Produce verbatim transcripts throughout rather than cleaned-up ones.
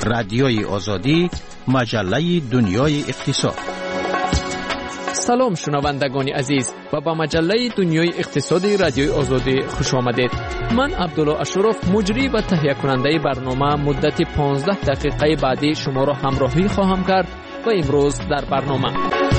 رادیوی آزادی، مجله دنیای اقتصاد. سلام شنوندگان عزیز و با مجله دنیای اقتصادی رادیوی آزادی خوش آمدید. من عبدالله اشرف مجری و تهیه کننده برنامه مدت پانزده دقیقه بعدی شما را همراهی خواهم کرد و امروز در برنامه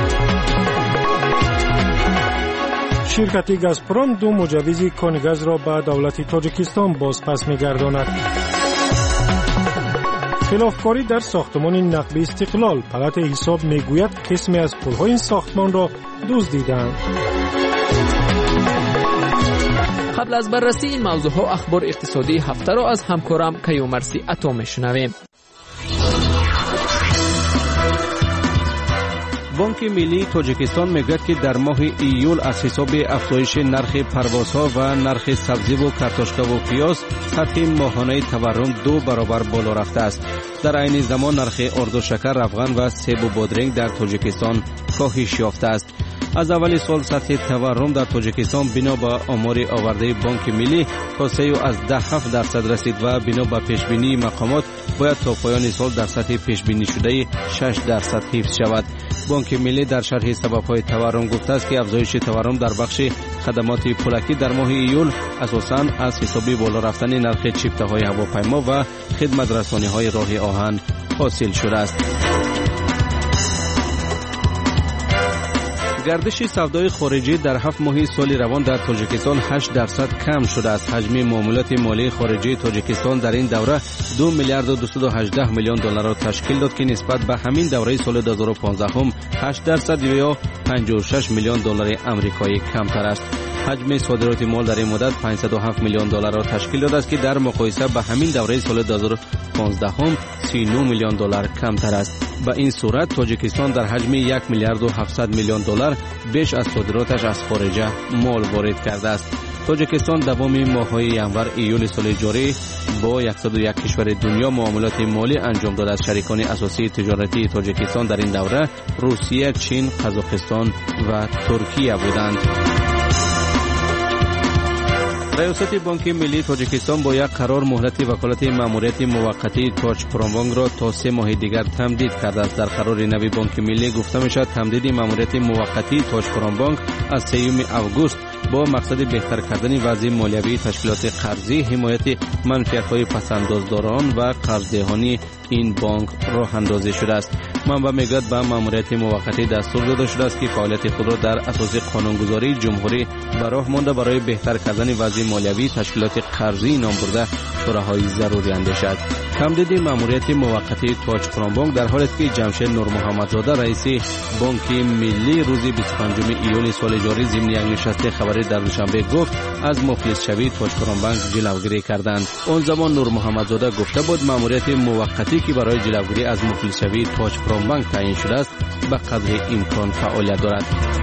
شرکت گازپروم دو مجوز کان گاز را به دولت تاجیکستان بازپس می‌گرداند. خلافکاری در ساختمان نقب استقلال، پلات حساب میگوید قسمی از پل‌های این ساختمان را دزدیدند. قبل از بررسی این موضوعها اخبار اقتصادی هفته را از همکارم کیومرثی عطا میشنویم. بانک ملی تاجیکستان میگوید که در ماه ایول از حساب افزایش نرخ پروازها و نرخ سبزی و کارتوشکا و پیاز سطح ماهانه تورم دو برابر بالا رفته است. در عین زمان نرخ آرد و شکر، افغان و سیب و بادرنگ در تاجیکستان کاهش یافته است. از اول سال سطح تورم در تاجیکستان بنا به آمار آورده بانک ملی تا سه و از ده هفت درصد رسید و بنا به پیشبینی مقامات باید تا پایان سال در سطح پیشبینی شده شش درصد حفظ شود. بانک ملی در شرح سبب‌های تورم گفته است که افزایش تورم در بخش خدمات پولکی در ماه ایول اساساً از حسابی بالا رفتن نرخ چیپته‌های هواپیما و خدمت رسانی‌های راه آهن حاصل شده است. گردش سودای خارجی در هفت ماه سال روان در تاجیکستان هشت درصد کم شده است. حجم معاملات مالی خارجی تاجیکستان در این دوره دو میلیارد و دویست و هجده میلیون دلار را تشکیل داد که نسبت به همین دوره سال دو هزار و پانزده هم هشت درصد یا پنجاه و شش میلیون دلار آمریکایی کمتر است. حجم صادرات مال در این مدت پانصد و هفت میلیون دلار را تشکیل داده است که در مقایسه با همین دوره سال دو هزار و پانزده هم سی و نه میلیون دلار کمتر است. با این صورت تاجیکستان در حجم یک میلیارد و هفتصد میلیون دلار بیش از صادراتش از خارج مال وارد کرده است. تاجیکستان دوام ماه‌های ینور ایول سال جاری با صد و یک کشور دنیا معاملات مالی انجام داده است. شریکان اساسی تجارتی تاجیکستان در این دوره روسیه، چین، قزاقستان و ترکیه بودند. ریاست بانک ملی تاجیکستان با یک قرار مهلت وکالت ماموریت موقتی تاج پرومبانک را تا سه ماه دیگر تمدید کرده است. در قرار نوی بانک ملی گفته می شود تمدید ماموریت موقتی تاج پرومبانک از سوم آگوست با مقصد بهتر کردن وضع مالیوی تشکیلات قرضی، حمایت منفعت‌های پس‌اندازداران و قرضدهانی این بانک راه اندازی شده است. منبع میگوید به ماموریت موقتی دستور داده شده است که فعالیت خود را در اساس قانونگذاری جمهوری به راه مانده برای بهتر کردن وضع مالیوی تشکیلات قرضی نام برده شوراهای ضروری اندیشد. تمدید ماموریت موقتی تاج پرومبانک در حالی است که جمشید نور محمدزاده رئیس بانک ملی روز بیست و پنجم ایول سال جاری ضمن یک نشست خبری در دوشنبه گفت از مفلس شوی تاج پرومبانک جلوگیری کردند. آن زمان نور محمدزاده گفته بود ماموریت موقتی که برای جلوگیری از مفلس شوی تاج پرومبانک تعیین شده است به قدر امکان فعالیت دارد.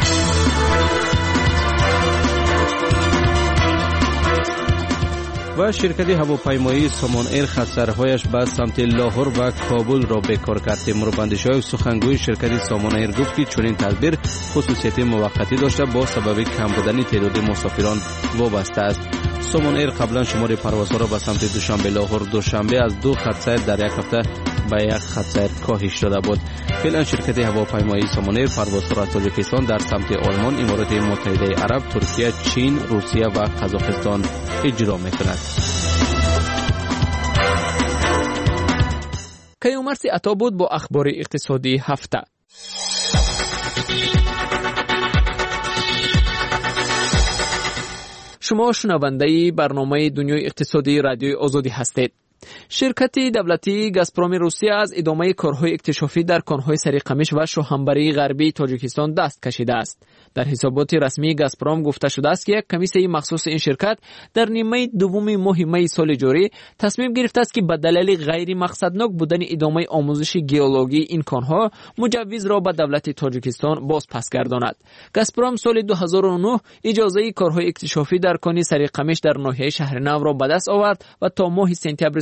و شرکت هواپیمایی سامان ایر خطرهایش به سمت لاهور و کابل را بکار کرد. تیموربندشای سخنگوی شرکت سامان ایر گفت که چنین تدبیر خصوصیت موقتی داشته با سبب کم بودن تعداد مسافران وابسته است. سامان ایر قبلا شمار پروازها را به سمت دوشنبه لاهور دوشنبه از دو خط سیر در یک هفته به یک خط سیر کاهش داده بود. فعلا شرکت هواپیمایی سامان ایر پروازها را از تاجیکستان در سمت آلمان، امارات متحده عرب، ترکیه، چین، روسیه و قزاقستان اجرا می‌کند. کیومرثی عطا بود با اخبار اقتصادی هفته. شما شنونده برنامه دنیای اقتصادی رادیوی آزادی هستید. شرکت دولتی گازپروم روسیه از ادامه کارهای اکتشافی در کان‌های سریقمش و شوهنبری غربی تاجیکستان دست کشیده است. در حسابات رسمی گازپروم گفته شده است که یک کمیسیون مخصوص این شرکت در نیمه دوم ماه می سال جاری تصمیم گرفته است که به دلیل غیر مقصدناک بودن ادامه آموزش گئولوژی این کان‌ها مجوز را به دولت تاجیکستان باز پس گرداند. گازپروم سال دو هزار و نه اجازه کارهای اکتشافی در کان سریقمش در ناحیه شهر نو را به دست آورد و تا ماه سپتامبر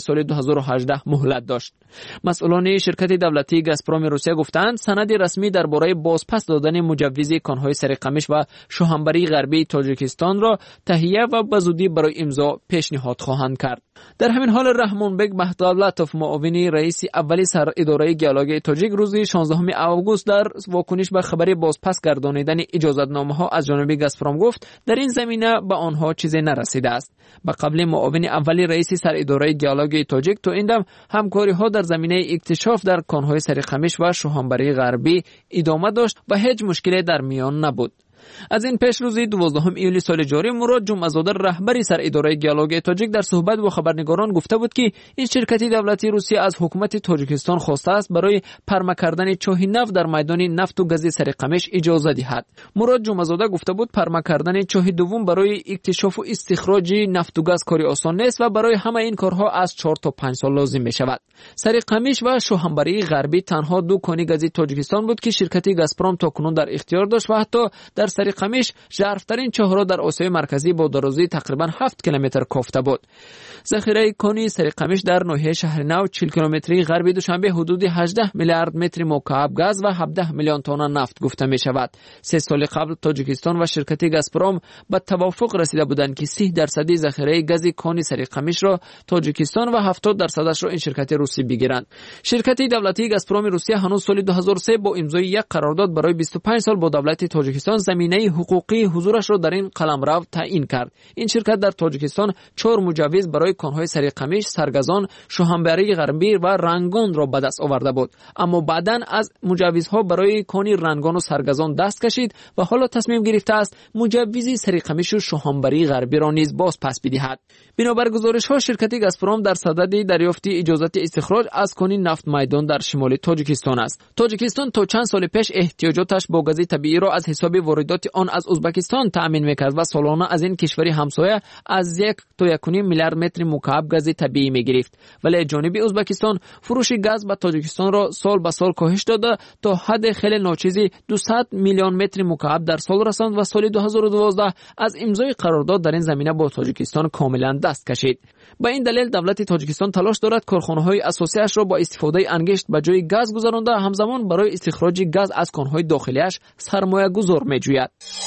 سال دو هزار و هجده مهلت داشت. مسئولان شرکت دولتی گازپروم روسیه گفتند سند رسمی درباره بازپس دادن مجوز کانهای سرقمش و شوهنبری غربی تاجیکستان را تهیه و به زودی برای امضا پیشنهاد خواهند کرد. در همین حال رحمانبک بهدولتوف معاون رئیس اولی سر اداره گیالوگ تاجیک روز شانزدهم آگوست در واکنش به خبر بازپس گردانیدن اجازتنامه ها از جانب گازپروم گفت در این زمینه به آنها چیزی نرسیده است. به قبل معاون اولی رئیس سر اداره گیالوگ تاجیک تو این دم همکاری ها در زمینه اکتشاف در کانهای سرقمش و شوهنبری غربی ادامه داشت و هیچ مشکلی در میان نبود. از این پیش روز دوازدهم ایولی سال جاری مراد جمعه‌زاده رهبری سر اداره گیالوگ تاجیک در صحبت با خبرنگاران گفته بود که این شرکت دولتی روسیه از حکومت تاجیکستان خواسته است برای پرمه کردن چاه نفت در میدان نفت و گاز سرقمش اجازه دهد. مراد جمعه‌زاده گفته بود پرمه کردن چاه دوم برای اکتشاف و استخراج نفت و گاز کاری آسان نیست و برای همه این کارها از چهار تا پنج سال لازم می شود. سرقمش و شوهنبری غربی تنها دو کانی گاز تاجیکستان بود که شرکت گازپروم تاکنون در اختیار داشت و حتی در سرقمش ژرفترین چهارراه در آسیای مرکزی با درازی تقریبا هفت کیلومتر کافته بود. ذخیره کانی سرقمش در ناحیه شهر نو چهل کیلومتری غربی دوشنبه حدود هجده میلیارد متر مکعب گاز و هفده میلیون تن نفت گفته می شود. سه سال قبل تاجیکستان و شرکت گازپروم به توافق رسیده بودند که سی درصد ذخیره گاز کانی سرقمش را تاجیکستان و هفتاد درصدش را این شرکت روسی بگیرند. شرکت دولتی گازپروم روسیه هنوز سال دو هزار و سه با امضای یک قرارداد برای بیست و پنج سال با دولت تاجیکستان زمینه حقوقی حضورش را در این قلمرو تعیین کرد. این شرکت در تاجیکستان چهار مجوز برای کانهای سرقمش، سرگزان، شوهنبری غربی و رنگان را به دست آورده بود، اما بعداً از مجوزها برای کانی رنگان و سرگزان دست کشید و حالا تصمیم گرفته است مجوز سرقمش و شوهنبری غربی را نیز باز پس بدهد. بنابر گزارش‌ها شرکت گازپروم در صدد دریافت اجازت استخراج از کانی نفت میدان در شمال تاجیکستان است. تاجیکستان تا چند سال پیش احتیاجاتش با گاز طبیعی را از حساب واردات آن از ازبکستان تأمین می‌کرد و سالانه از این کشوری همسایه از یک تا یک و نیم میلیارد متر مکعب گاز طبیعی می‌گرفت. ولی جانب ازبکستان فروش گاز به تاجیکستان را سال به سال کاهش داده تا حد خیلی ناچیزی دویست میلیون متر مکعب در سال رساند و سال دو هزار و دوازده از امضای قرارداد در این زمینه با تاجیکستان کاملا دست کشید. با این دلیل دولت تاجیکستان تلاش دارد کارخانه‌های اساسیش را با استفاده انگشت به جای گاز گذرانده همزمان برای استخراج گاز از کان‌های داخلیش سرمایه گذار می‌جوید.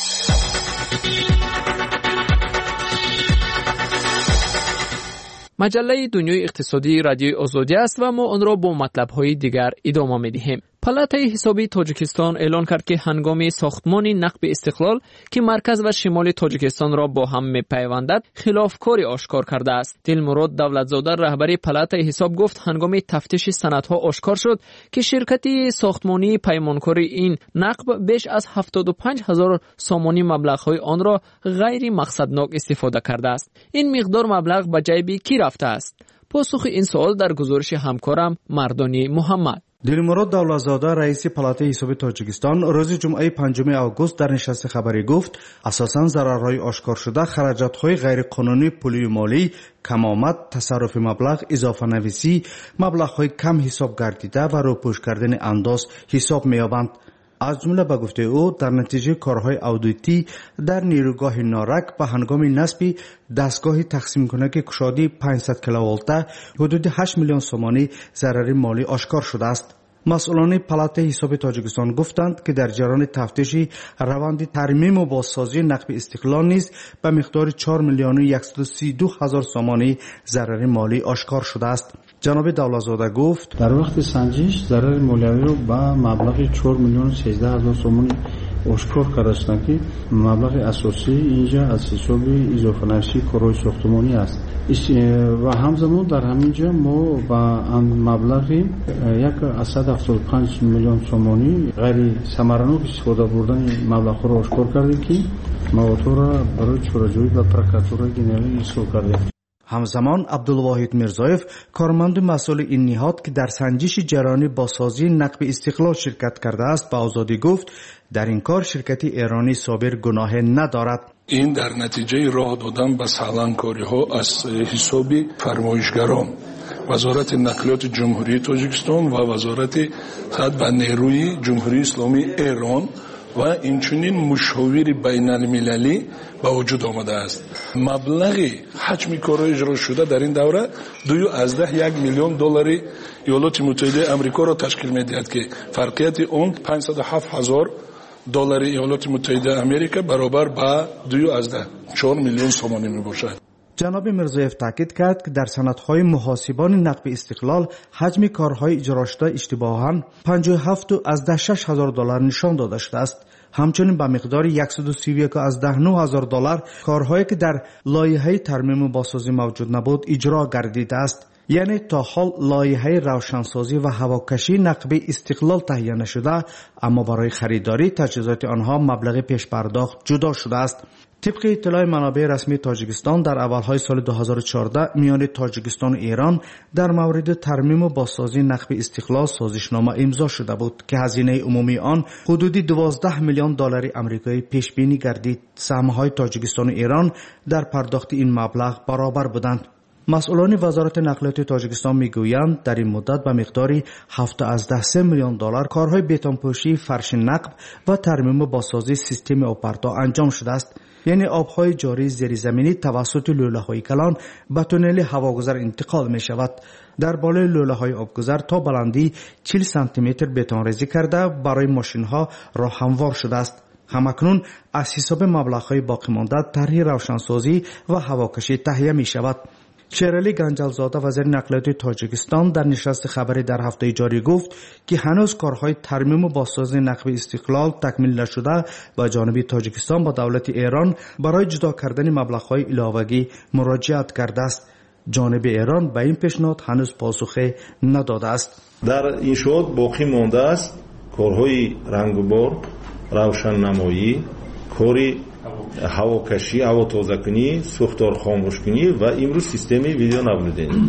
مجله دنیای اقتصادی رادیوی آزادی است و ما آن را با مطلب‌های دیگر ادامه می‌دهیم. پالاتای حسابی تاجیکستان اعلان کرد که هنگام ساختمان نقب استقلال که مرکز و شمال تاجیکستان را با هم می‌پیوندد خلافکاری آشکار کرده است. دلمراد دولتزاده رهبری پالاتای حساب گفت هنگام تفتیش سندها آشکار شد که شرکت ساختمانی پیمانکاری این نقب بیش از هفتاد و پنج هزار سامانی مبلغ‌های آن را غیر مقصدناک استفاده کرده است. این مقدار مبلغ به جیب کی رفته است؟ پاسخ این سوال در گزارش همکارم مردانی محمد. دلمراد دولتزاده رئیس پالاتای حساب تاجیکستان روز جمعه پنجم آگوست در نشست خبری گفت اساساً ضررهای آشکار شده خراجات‌های غیر قانونی پولی و مالی، کمامت، تصرف مبلغ، اضافه نویسی، مبلغ‌های کم حساب گردیده و روپوش کردن انداز حساب می‌یابند. از جمله به گفته او در نتیجه کارهای اودیتی در نیروگاه نارک به هنگام نصب دستگاه تقسیم کننده کشادی پانصد کیلوولته حدود هشت میلیون سومانی ضرر مالی آشکار شده است. مسئولان پالاتای حساب تاجیکستان گفتند که در جریان تفتیش روند ترمیم و بازسازی نقب استقلال نیز به مقدار چهار میلیون و صد و سی و دو هزار سومانی ضرر مالی آشکار شده است. جناب دولتزاده گفت در وقت سنجش ضرر مالیوی رو با مبلغ چهار میلیون و سیزده هزار سومانی آشکار کردند که مبلغ اساسی اینجا از حساب اضافه نویسی کارهای ساختمانی است و همزمان در همینجا ما با مبلغ یک از صد و هفتاد و پنج میلیون سومانی غیر ثمرناک استفاده بردن مبلغ را آشکار کردیم که مواد را برای چاره‌جویی و پروکراتور جنرال ایسا کردیم. همزمان عبدالواحد میرزایف کارمند مسئول این نهاد که در سنجش جریان بازسازی نقب استقلال شرکت کرده است به آزادی گفت در این کار شرکت ایرانی صابر گناه ندارد. این در نتیجه راه دادن به سالانکاری ها از حساب فرمایشگران وزارت نقلیات جمهوری تاجیکستان و وزارت خط و نیروی جمهوری اسلامی ایران و اینچنین مشاور بین المللی با وجود آمده است. مبلغ حجم کارهای اجرا شده در این دوره دو از ده یک میلیون دلاری ایالات متحده آمریکا را تشکیل می‌دهد که فرقیت اون پانصد و هفت هزار دلار ایالات متحده آمریکا برابر با دو از ده چهار میلیون سومانی میباشد. جناب میرزایف تاکید کرد که در سندهای محاسبان نقب استقلال حجم کارهای اجرا شده اشتباهاً پنجاه و هفت از ده شش هزار دلار نشان داده شده است. همچنین به مقدار صد و سی و یک از ده نه هزار دلار کارهایی که در لایحه ترمیم و بازسازی موجود نبود اجرا گردیده است. یعنی تا حال لایحه روشنسازی و هواکشی نقب استقلال تهیه نشده، اما برای خریداری تجهیزات آنها مبلغ پیش پرداخت جدا شده است. طبق اطلاع منابع رسمی تاجیکستان در اولهای سال دو هزار و چهارده میان تاجیکستان و ایران در مورد ترمیم و بازسازی نقب استقلال سازشنامه امضا شده بود که هزینه عمومی آن حدودی دوازده میلیون دلار آمریکایی پیش بینی گردید. سهم‌های تاجیکستان و ایران در پرداخت این مبلغ برابر بودند. مسئولان وزارت نقلیات تاجیکستان میگویند در این مدت به مقداری هفت از ده سه میلیون دلار کارهای بتونپوشی، فرش نقب و ترمیم و بازسازی سیستم آبپرتو انجام شده است. یعنی آبهای جاری زیرزمینی توسط لوله‌های کلان به تونل هواگذر انتقال می شود. در بالای لوله‌های آبگذر تا بلندی چهل سانتی متر بتون ریزی کرده برای ماشین‌ها راه هموار شده است. همکنون از حساب مبلغ‌های باقی مانده طرح روشنسازی و هواکشی تهیه می شود. شیرعلی گنجلزاده وزیر نقلیات تاجیکستان در نشست خبری در هفته جاری گفت که هنوز کارهای ترمیم و بازسازی نقب استقلال تکمیل نشده و جانب تاجیکستان با دولت ایران برای جدا کردن مبلغ‌های علاوه‌ای مراجعت کرده است. جانب ایران به این پیشنهاد هنوز پاسخی نداده است. در انشاءات باقی مانده است کارهای رنگبار، روشننمایی، کاری هواکشی، هوا تازه‌کنی، سوختار خاموشکنی و امروز سیستم ویدیو نابودنی.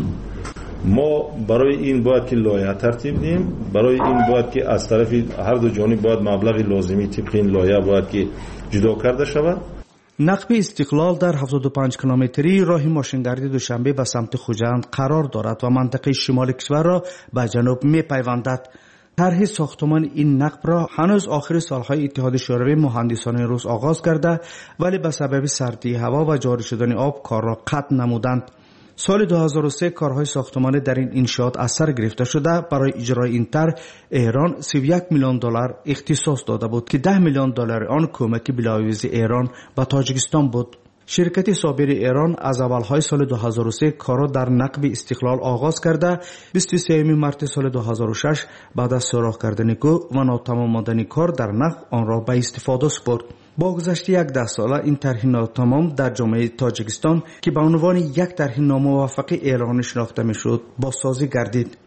ما برای این باید که لایحه ترتیب دیم، برای این باید که از طرف هر دو جانب باید مبلغ لازمی طبق این لایحه باید که جدا کرده شود. نقب استقلال در هفتاد و پنج کیلومتری راه ماشینگردی دوشنبه به سمت خوجند قرار دارد و منطقه شمال کشور را به جنوب می‌پیوندد. طرح ساختمان این نقب را هنوز آخر سالهای اتحاد شوروی مهندسان روس آغاز کرده، ولی به سبب سردی هوا و جاری شدن آب کار را قطع نمودند. سال دو هزار و سه کارهای ساختمانی در این انشاءات از سر گرفته شده. برای اجرای این طرح ایران سی و یک میلیون دلار اختصاص داده بود که ده میلیون دلار آن کمک بلاویز ایران و تاجیکستان بود. شرکت صابر ایران از اولهای سال دو هزار و سه کار را در نقب استقلال آغاز کرده. بیست و سوم مارس سال دو هزار و شش بعد از سوراخ کردن کو و ناتمام ماندن کار در نقب آن را به استفاده سپرد. با گذشت یک ده ساله این طرح ناتمام در جامعه تاجیکستان که به عنوان یک طرح ناموفق اعلان شناخته میشد بازسازی گردید.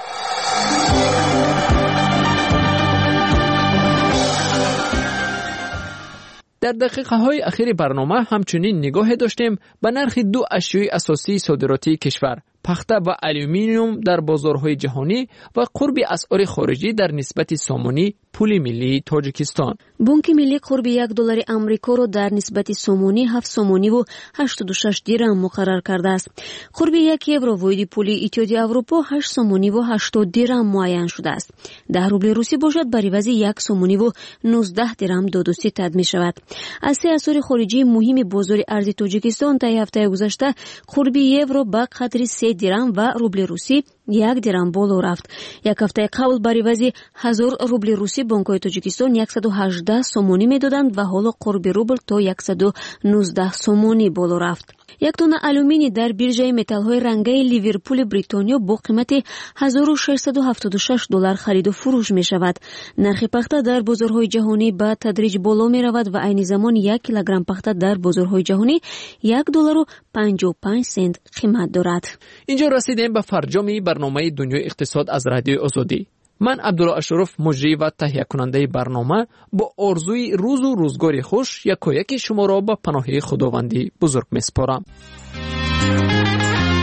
در دقیقه های اخیر برنامه همچنین نگاه داشتیم به نرخ دو اشیای اساسی صادراتی کشور، پخته و الومینیوم در بازارهای جهانی و قرب اسعار خارجی در نسبت سامانی پول ملی تاجیکستان. بانک ملی قرب یک دلار آمریکا را در نسبت سامانی هفت سامانی و هشتاد و شش درهم مقرر کرده است. قرب یک یورو واحد پول اتحادیه اروپا هشت سامانی و هشتاد درهم معین شده است. ده روبل روسی باشد بر عوض یک سامانی و نوزده درهم داد و ستد می شود. از سه اسعار خارجی مهم بازار ارز تاجیکستان تا هفته گذشته قرب یورو به قدر سه درهم و روبل روسی یک درهم بالا رفت. یک هفته قبل بر عوض هزار روبل روسی بانک‌های تاجیکستان صد و هجده سامانی میدادند و حالا قرب روبل تا صد و نوزده سامانی بالا رفت. یک تن آلومینی در بیرژه متال‌های رنگی لیورپول بریتانیا با قیمت هزار و ششصد و هفتاد و شش دلار خرید و فروش می شود. نرخ پخته در بازارهای جهانی به تدریج بالا می رود و عین زمان یک کیلوگرم پخته در بازارهای جهانی یک دلار و پنجاه و پنج سنت قیمت دارد. اینجا رسیدیم به فرجام برنامه دنیای اقتصاد از رادیو آزادی. من عبدالله اشرف مجری و تهیه کننده برنامه با آرزوی روز و روزگاری خوش یکایک شما را به پناه خداوندی بزرگ میسپارم.